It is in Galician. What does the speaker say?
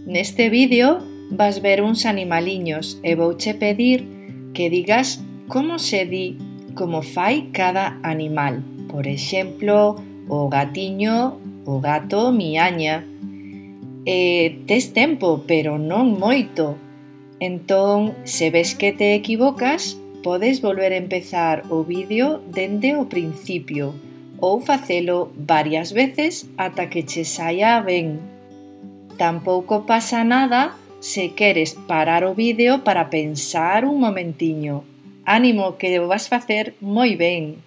Neste vídeo vas ver uns animaliños e vouche pedir que digas como se di como fai cada animal. Por exemplo, o gatiño, o gato miaña. Tes tempo, pero non moito. Entón, se ves que te equivocas, podes volver a empezar o vídeo dende o principio ou facelo varias veces ata que che saia ben. Tampouco pasa nada se queres parar o vídeo para pensar un momentiño. Ánimo, que o vas facer moi ben!